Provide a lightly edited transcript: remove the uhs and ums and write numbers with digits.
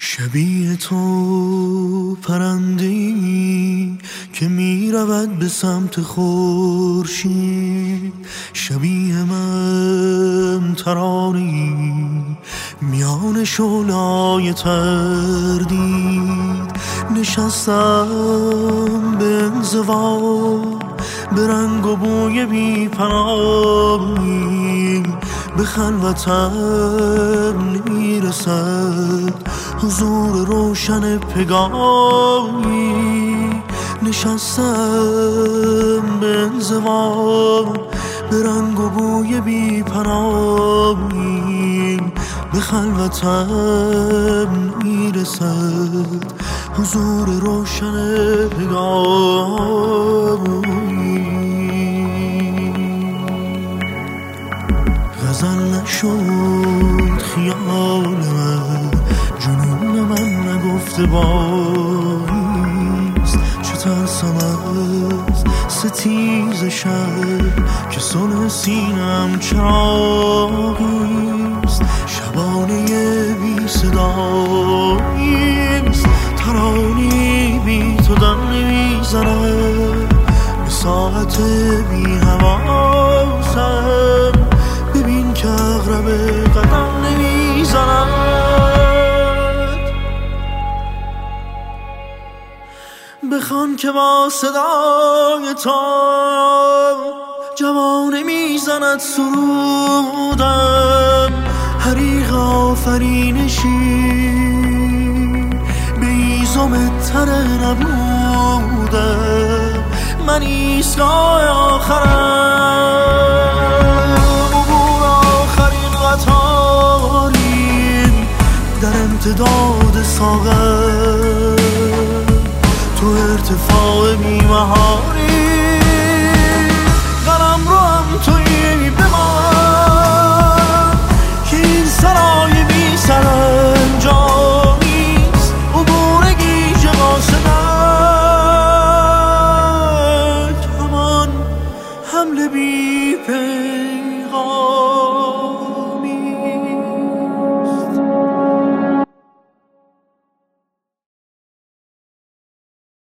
شبیه تو پرنده‌ای که می رود به سمت خورشید، شبیه من ترانه‌ای میان شعله‌های تردید. نشستم به انزوا به رنگ و بوی بی پناهی، به خلوتم نمیرسد حضور روشن پگاهی. نشستم به انزوا به رنگ و بوی بی پناهی، به خلوتم نمیرسد حضور روشن پگاهی. غزل نشد خیال من، جنون من نگفته باقیست. چه ترسم از ستیز شب که صلح سینم چراغیست. شبانه بی صداییست، ترانی بی تو دم نمیزند. به ساعت بی حواسم ببین که اغرب قدم نمیزند. بخوان که با صدای تو جوانه میزند سرودم. حریق آفرینشی به ایزم تر نبودم. من ایستگاه آخرم، عبور آخرین قطاریم در امتداد ساغر. تو ارتفاع بی‌محالی